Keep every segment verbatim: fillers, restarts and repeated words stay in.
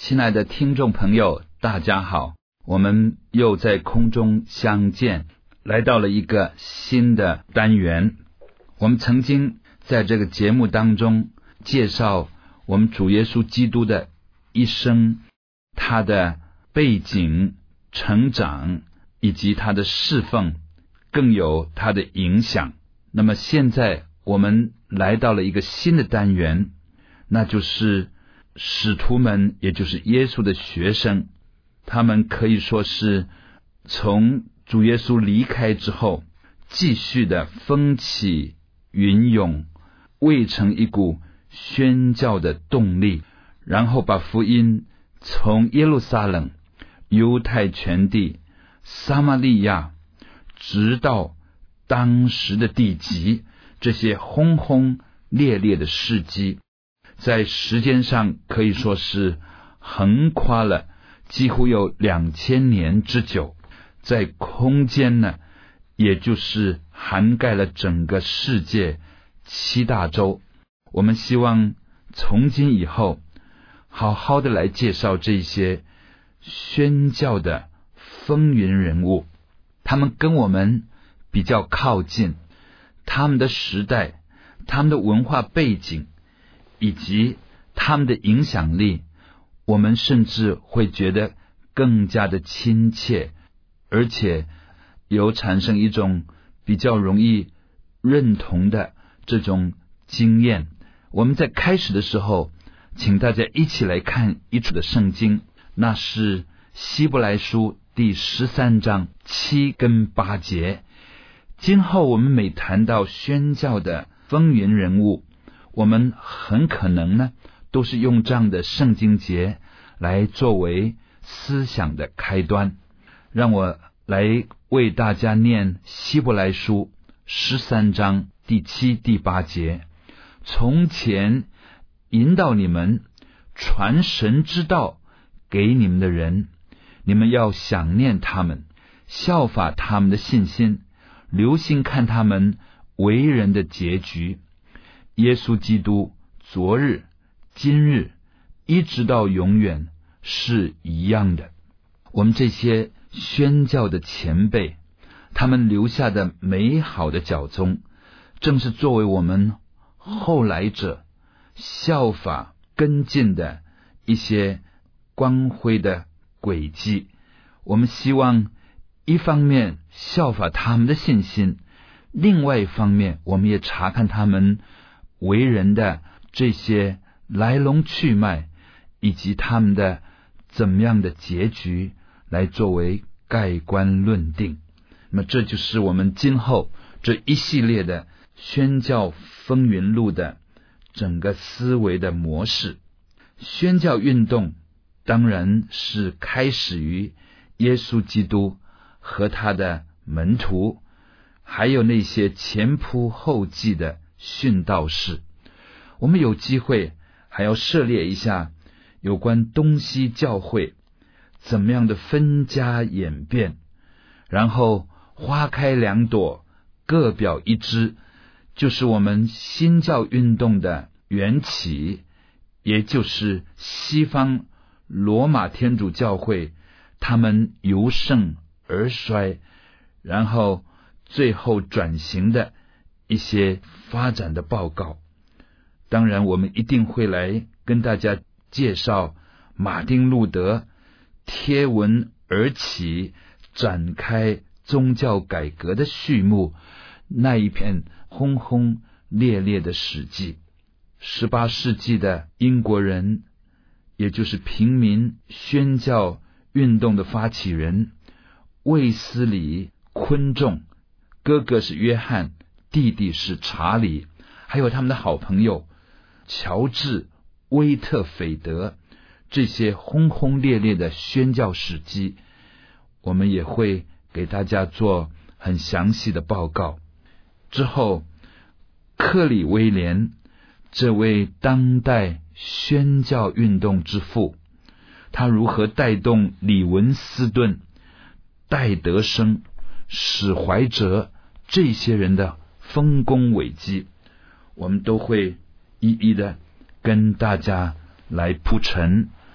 亲爱的听众朋友，大家好，我们又在空中相见，来到了一个新的单元。我们曾经在这个节目当中介绍我们主耶稣基督的一生，他的背景、成长以及他的侍奉，更有他的影响。那么现在我们来到了一个新的单元，那就是使徒们，也就是耶稣的学生，他们可以说是从主耶稣离开之后，继续的风起云涌，为成一股宣教的动力，然后把福音从耶路撒冷、犹太全地、撒玛利亚，直到当时的地极，这些轰轰烈烈的事迹，在时间上可以说是横跨了几乎有两千年之久，在空间呢，也就是涵盖了整个世界七大洲。我们希望从今以后好好的来介绍这些宣教的风云人物，他们跟我们比较靠近，他们的时代、他们的文化背景以及他们的影响力，我们甚至会觉得更加的亲切，而且有产生一种比较容易认同的这种经验。我们在开始的时候，请大家一起来看一处的圣经，那是希伯来书第十三章七跟八节。今后我们每谈到宣教的风云人物，我们很可能呢都是用这样的圣经节来作为思想的开端。让我来为大家念希伯来书十三章第七、第八节。从前引导你们传神之道给你们的人，你们要想念他们，效法他们的信心，留心看他们为人的结局。耶稣基督昨日、今日一直到永远是一样的。我们这些宣教的前辈，他们留下的美好的脚踪，正是作为我们后来者效法跟进的一些光辉的轨迹。我们希望一方面效法他们的信心，另外一方面我们也查看他们为人的这些来龙去脉，以及他们的怎么样的结局，来作为盖棺论定。那么这就是我们今后这一系列的宣教风云录的整个思维的模式。宣教运动当然是开始于耶稣基督和他的门徒，还有那些前仆后继的殉道士。我们有机会还要涉猎一下有关东西教会怎么样的分家演变，然后花开两朵，各表一枝，就是我们新教运动的缘起，也就是西方罗马天主教会他们由盛而衰，然后最后转型的一些发展的报告。当然我们一定会来跟大家介绍马丁路德贴文而起，展开宗教改革的序幕，那一片轰轰烈烈的史记。十八世纪的英国人，也就是平民宣教运动的发起人卫斯理、昆仲，哥哥是约翰，弟弟是查理，还有他们的好朋友乔治、威特斐德，这些轰轰烈烈的宣教史迹，我们也会给大家做很详细的报告。之后克里威廉，这位当代宣教运动之父，他如何带动李文斯顿、戴德生、史怀哲这些人的丰功伟绩，我们都会一一的跟大家来铺陈，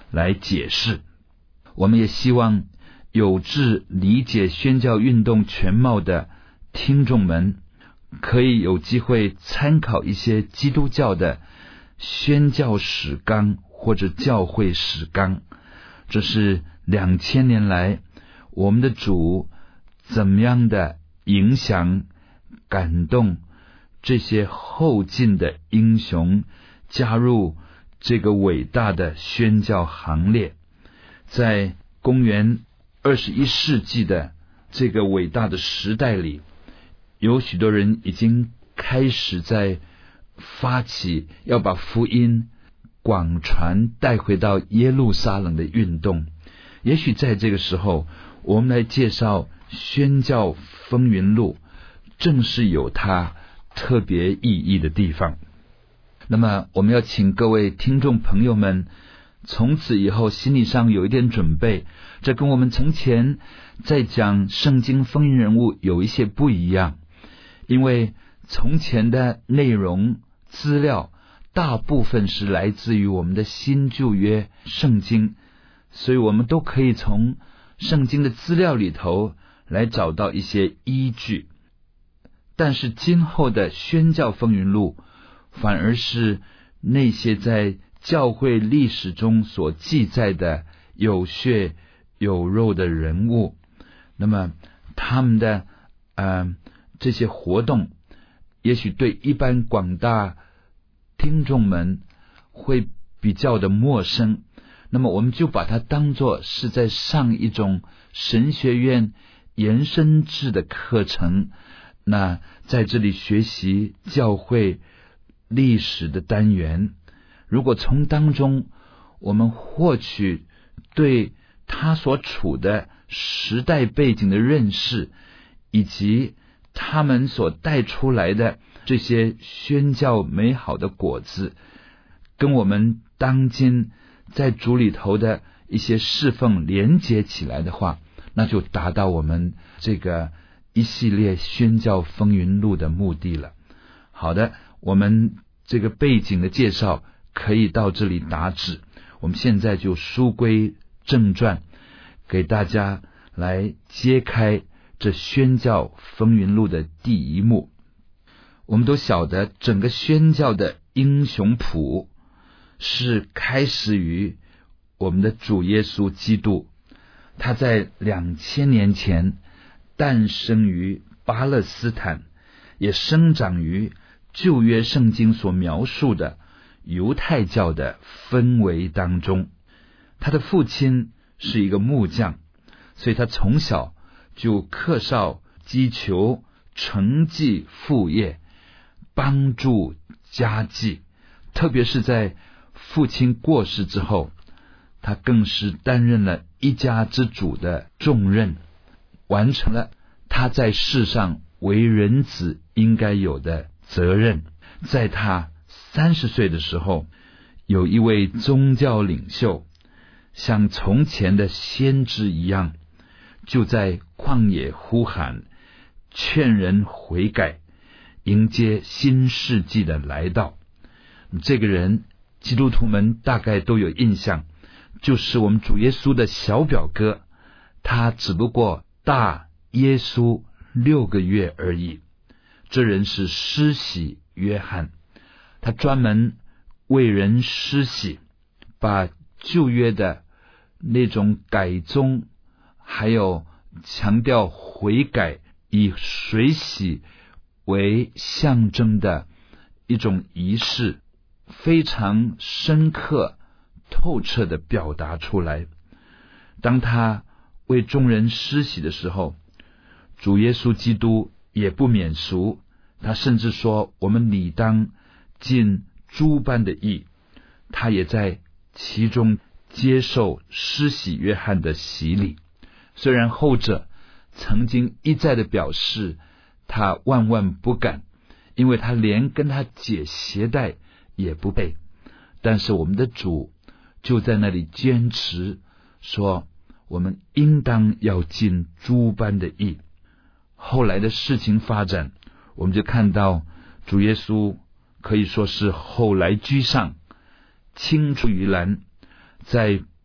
来解释。我们也希望有志理解宣教运动全貌的听众们，可以有机会参考一些基督教的宣教史纲或者教会史纲，这是两千年来我们的主怎么样的影响感动这些后进的英雄加入这个伟大的宣教行列。在公元二十一世纪的这个伟大的时代里，有许多人已经开始在发起要把福音广传带回到耶路撒冷的运动。也许在这个时候，我们来介绍宣教风云录，正是有它特别意义的地方。那么我们要请各位听众朋友们从此以后心理上有一点准备，这跟我们从前在讲圣经风云人物有一些不一样。因为从前的内容资料大部分是来自于我们的新旧约圣经，所以我们都可以从圣经的资料里头来找到一些依据。但是今后的宣教风云录反而是那些在教会历史中所记载的有血有肉的人物，那么他们的呃这些活动也许对一般广大听众们会比较的陌生，那么我们就把它当作是在上一种神学院延伸制的课程，那在这里学习教会历史的单元。如果从当中我们获取对他所处的时代背景的认识，以及他们所带出来的这些宣教美好的果子，跟我们当今在主里头的一些侍奉连接起来的话，那就达到我们这个一系列宣教风云录的目的了。好的，我们这个背景的介绍可以到这里打止，我们现在就书归正传，给大家来揭开这宣教风云录的第一幕。我们都晓得整个宣教的英雄谱是开始于我们的主耶稣基督，他在两千年前诞生于巴勒斯坦，也生长于旧约圣经所描述的犹太教的氛围当中。他的父亲是一个木匠，所以他从小就课少积裘，承继父业，帮助家计，特别是在父亲过世之后，他更是担任了一家之主的重任，完成了他在世上为人子应该有的责任。在他三十岁的时候，有一位宗教领袖像从前的先知一样，就在旷野呼喊，劝人悔改，迎接新世纪的来到。这个人基督徒们大概都有印象，就是我们主耶稣的小表哥，他只不过大耶稣六个月而已。这人是施洗约翰，他专门为人施洗，把旧约的那种改宗还有强调悔改，以水洗为象征的一种仪式，非常深刻透彻地表达出来。当他为众人施洗的时候，主耶稣基督也不免俗，他甚至说我们理当尽诸般的义，他也在其中接受施洗约翰的洗礼。虽然后者曾经一再的表示他万万不敢，因为他连跟他解鞋带也不配，但是我们的主就在那里坚持说我们应当要尽诸般的义。后来的事情发展，我们就看到主耶稣可以说是后来居上，青出于蓝，在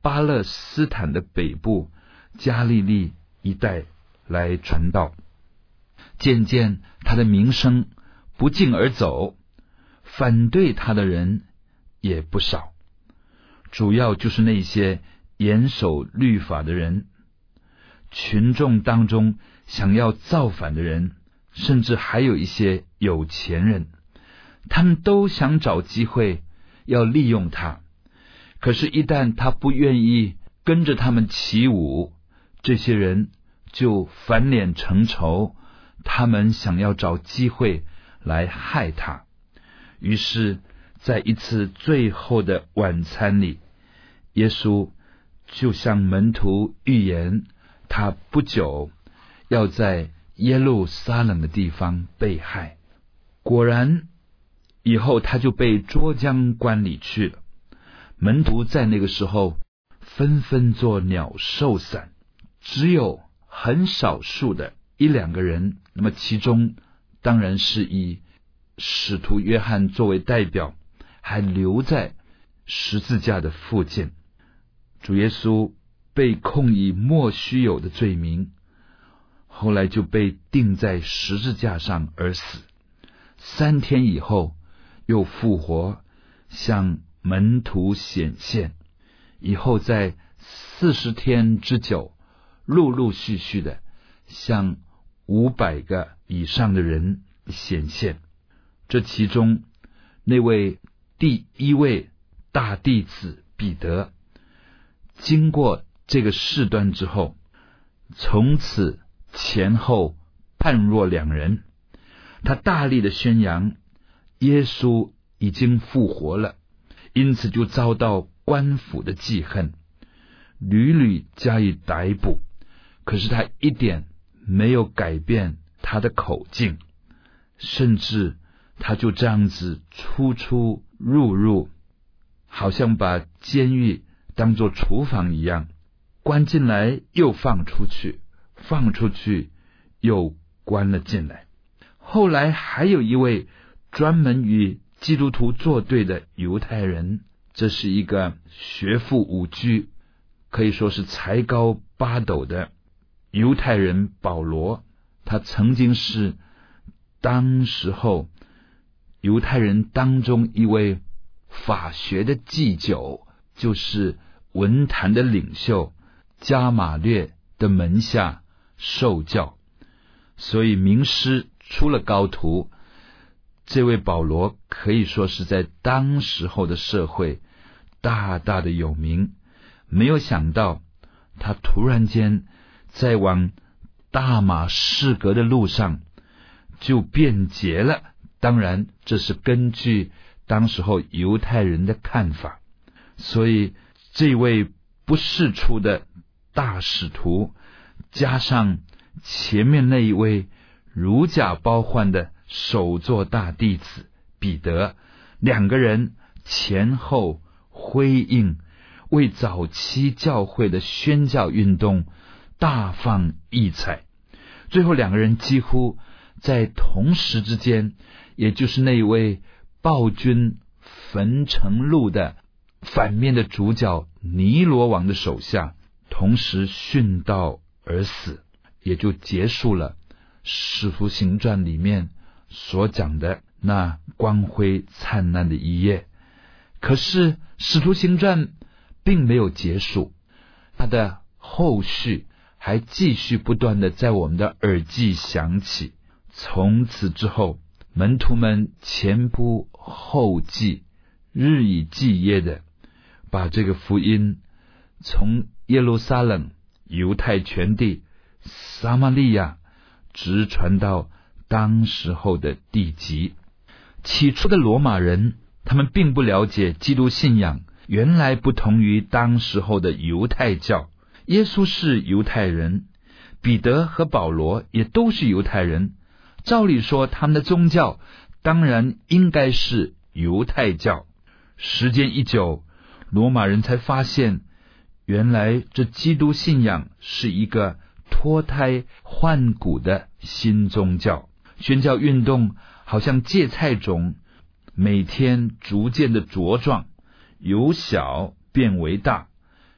巴勒斯坦的北部加利利一带来传道。渐渐他的名声不胫而走，反对他的人也不少，主要就是那些严守律法的人，群众当中想要造反的人，甚至还有一些有钱人，他们都想找机会要利用他。可是一旦他不愿意跟着他们起舞，这些人就翻脸成仇，他们想要找机会来害他。于是在一次最后的晚餐里，耶稣就向门徒预言，他不久要在耶路撒冷的地方被害。果然以后他就被捉将关里去了。门徒在那个时候纷纷做鸟兽散，只有很少数的一两个人，那么其中当然是以使徒约翰作为代表，还留在十字架的附近。主耶稣被控以莫须有的罪名，后来就被钉在十字架上而死。三天以后又复活，向门徒显现，以后在四十天之久，陆陆续续的向五百个以上的人显现。这其中那位第一位大弟子彼得，经过这个事端之后，从此前后判若两人。他大力的宣扬耶稣已经复活了，因此就遭到官府的记恨，屡屡加以逮捕。可是他一点没有改变他的口径，甚至他就这样子出出入入，好像把监狱当作厨房一样，关进来又放出去，放出去又关了进来。后来还有一位专门与基督徒作对的犹太人，这是一个学富五车，可以说是才高八斗的犹太人保罗。他曾经是当时候犹太人当中一位法学的祭酒，就是文坛的领袖加马略的门下受教，所以名师出了高徒。这位保罗可以说是在当时候的社会大大的有名。没有想到他突然间在往大马士革的路上就变节了，当然这是根据当时候犹太人的看法。所以这位不世出的大使徒，加上前面那一位如假包换的首座大弟子彼得，两个人前后辉映，为早期教会的宣教运动大放异彩。最后两个人几乎在同时之间，也就是那位暴君焚城录的反面的主角尼罗王的手下，同时殉道而死，也就结束了使徒行传里面所讲的那光辉灿烂的一页。可是使徒行传并没有结束，它的后续还继续不断的在我们的耳际响起。从此之后，门徒们前仆后继，日以继夜的把这个福音从耶路撒冷、犹太全地、撒玛利亚直传到当时候的地极。起初的罗马人，他们并不了解基督信仰原来不同于当时候的犹太教。耶稣是犹太人，彼得和保罗也都是犹太人，照理说他们的宗教当然应该是犹太教。时间一久，罗马人才发现，原来这基督信仰是一个脱胎换骨的新宗教。宣教运动好像芥菜种，每天逐渐的茁壮，由小变为大，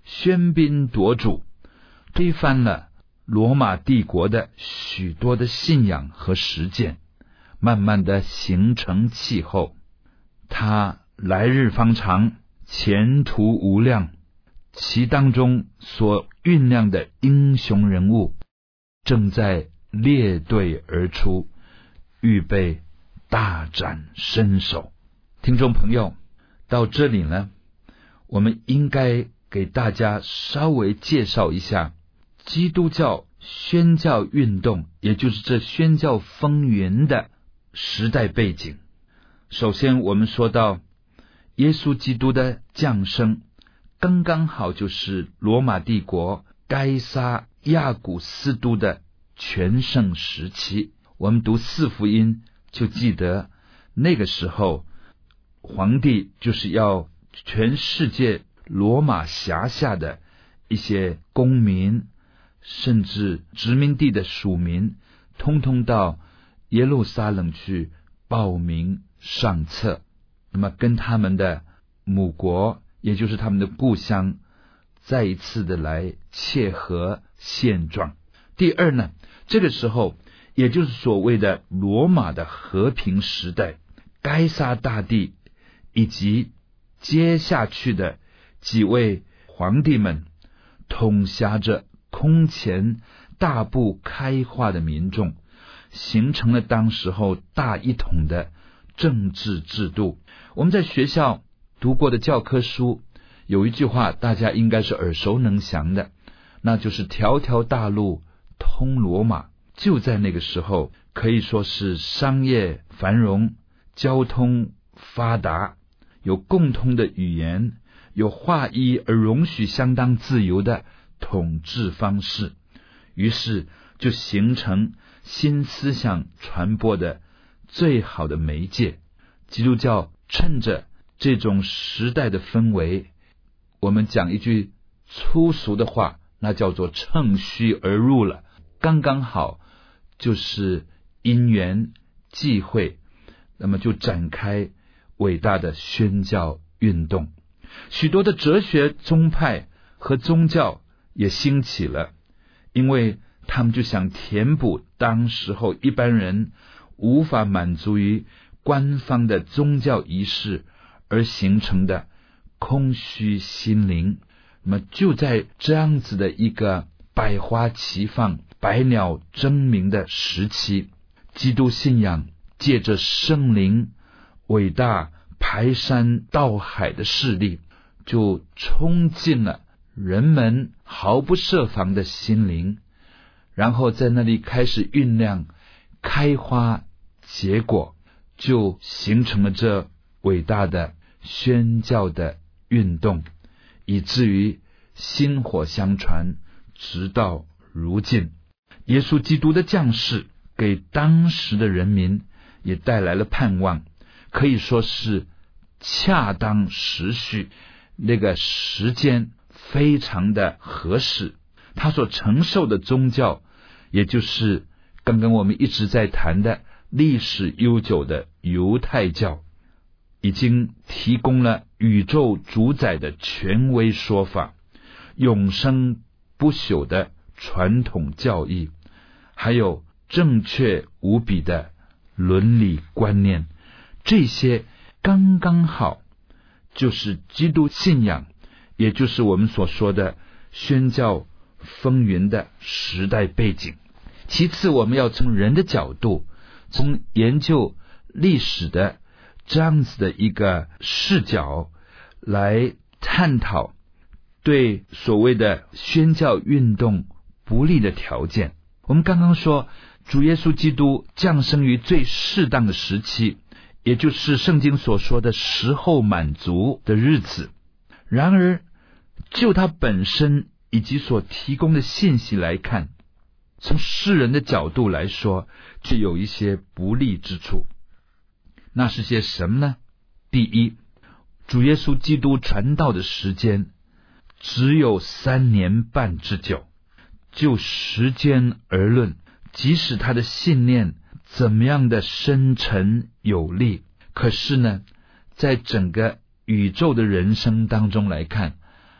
喧宾夺主，推翻了罗马帝国的许多的信仰和实践，慢慢的形成气候。他来日方长，前途无量，其当中所酝酿的英雄人物正在列队而出，预备大展身手。听众朋友，到这里呢，我们应该给大家稍微介绍一下基督教宣教运动，也就是这宣教风云的时代背景。首先我们说到耶稣基督的降生，刚刚好就是罗马帝国该撒亚古斯都的全盛时期。我们读四福音就记得，那个时候皇帝就是要全世界罗马辖下的一些公民，甚至殖民地的属民，通通到耶路撒冷去报名上册，那么跟他们的母国，也就是他们的故乡，再一次的来切合现状。第二呢，这个时候也就是所谓的罗马的和平时代，该撒大帝以及接下去的几位皇帝们统辖着空前大步开化的民众，形成了当时候大一统的政治制度。我们在学校读过的教科书有一句话大家应该是耳熟能详的，那就是条条大路通罗马。就在那个时候，可以说是商业繁荣，交通发达，有共通的语言，有划一而容许相当自由的统治方式，于是就形成新思想传播的最好的媒介。基督教趁着这种时代的氛围，我们讲一句粗俗的话，那叫做趁虚而入了，刚刚好就是因缘际会，那么就展开伟大的宣教运动。许多的哲学宗派和宗教也兴起了，因为他们就想填补当时候一般人无法满足于官方的宗教仪式而形成的空虚心灵。那么就在这样子的一个百花齐放、百鸟争鸣的时期，基督信仰借着圣灵伟大排山倒海的势力，就冲进了人们毫不设防的心灵，然后在那里开始酝酿开花结果，就形成了这伟大的宣教的运动，以至于薪火相传，直到如今。耶稣基督的降世给当时的人民也带来了盼望，可以说是恰当时序，那个时间非常的合适。他所承受的宗教，也就是刚刚我们一直在谈的历史悠久的犹太教，已经提供了宇宙主宰的权威说法，永生不朽的传统教义，还有正确无比的伦理观念，这些刚刚好就是基督信仰，也就是我们所说的宣教风云的时代背景。其次，我们要从人的角度，从研究历史的这样子的一个视角来探讨对所谓的宣教运动不利的条件。我们刚刚说主耶稣基督降生于最适当的时期，也就是圣经所说的时候满足的日子。然而就他本身以及所提供的信息来看，从世人的角度来说，却有一些不利之处。那是些什么呢？第一，主耶稣基督传道的时间只有三年半之久。就时间而论，即使他的信念怎么样的深沉有力，可是呢，在整个宇宙的人生当中来看，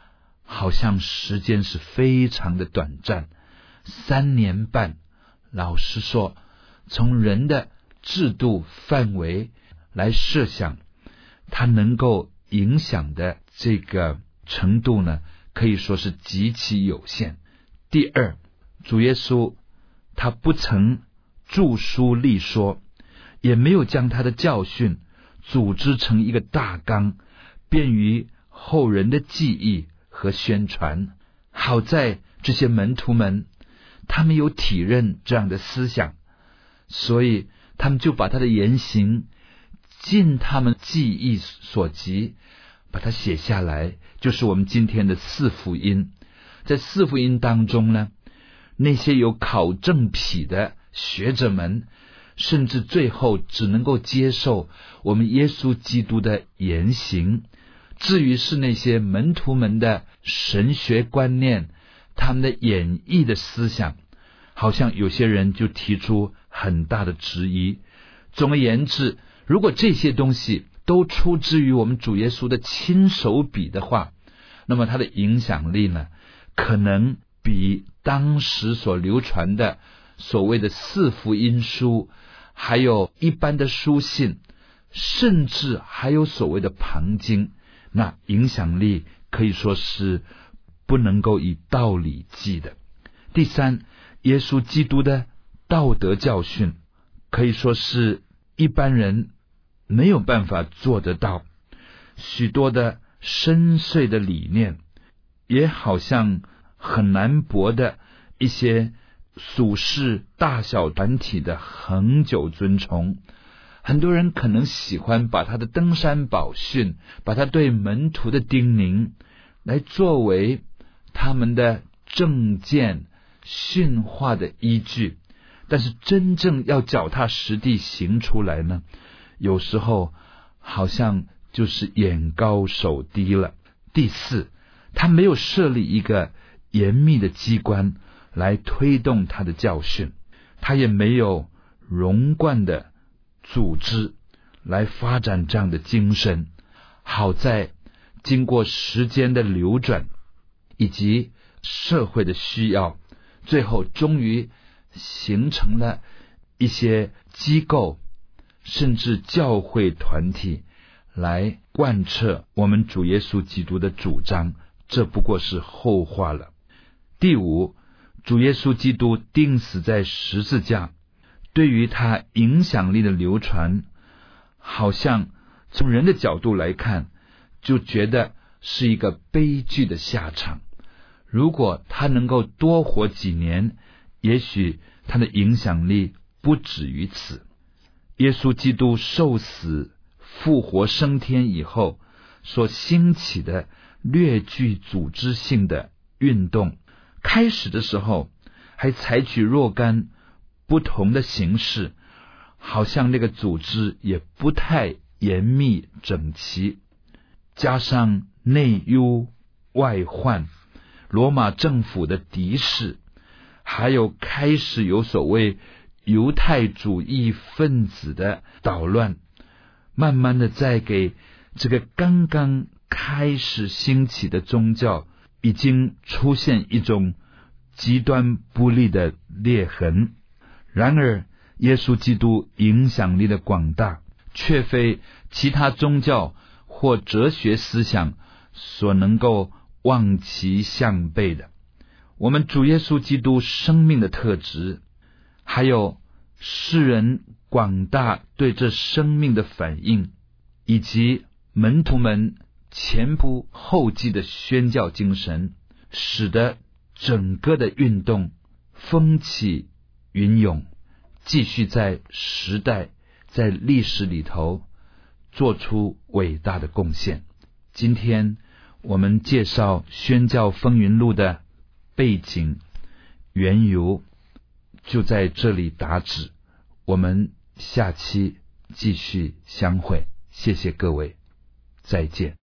好像时间是非常的短暂，三年半。老实说，从人的制度范围来设想，它能够影响的这个程度呢，可以说是极其有限。第二，主耶稣他不曾著书立说，也没有将他的教训组织成一个大纲，便于后人的记忆和宣传。好在这些门徒们他们有体认这样的思想，所以他们就把他的言行尽他们记忆所及把它写下来，就是我们今天的四福音。在四福音当中呢，那些有考证癖的学者们甚至最后只能够接受我们耶稣基督的言行，至于是那些门徒们的神学观念，他们的演绎的思想，好像有些人就提出很大的质疑。总而言之，如果这些东西都出自于我们主耶稣的亲手笔的话，那么它的影响力呢，可能比当时所流传的所谓的四福音书，还有一般的书信，甚至还有所谓的旁经，那影响力可以说是不能够以道理计的。第三，耶稣基督的道德教训可以说是一般人没有办法做得到，许多的深邃的理念，也好像很难博的一些属世大小团体的恒久尊崇。很多人可能喜欢把他的登山宝训，把他对门徒的叮咛来作为他们的政见训话的依据，但是真正要脚踏实地行出来呢，有时候好像就是眼高手低了。第四，他没有设立一个严密的机关来推动他的教训，他也没有融贯的组织来发展这样的精神。好在经过时间的流转以及社会的需要，最后终于形成了一些机构甚至教会团体来贯彻我们主耶稣基督的主张，这不过是后话了。第五，主耶稣基督钉死在十字架，对于他影响力的流传，好像从人的角度来看，就觉得是一个悲剧的下场。如果他能够多活几年，也许他的影响力不止于此。耶稣基督受死复活升天以后所兴起的略具组织性的运动，开始的时候还采取若干不同的形式，好像那个组织也不太严密整齐，加上内忧外患，罗马政府的敌视，还有开始有所谓犹太主义分子的捣乱，慢慢的在给这个刚刚开始兴起的宗教已经出现一种极端不利的裂痕。然而耶稣基督影响力的广大，却非其他宗教或哲学思想所能够望其项背的。我们主耶稣基督生命的特质，还有世人广大对这生命的反应，以及门徒们前仆后继的宣教精神，使得整个的运动风起云涌，继续在时代在历史里头做出伟大的贡献。今天我们介绍宣教风云录的背景缘由就在这里打止，我们下期继续相会，谢谢各位，再见。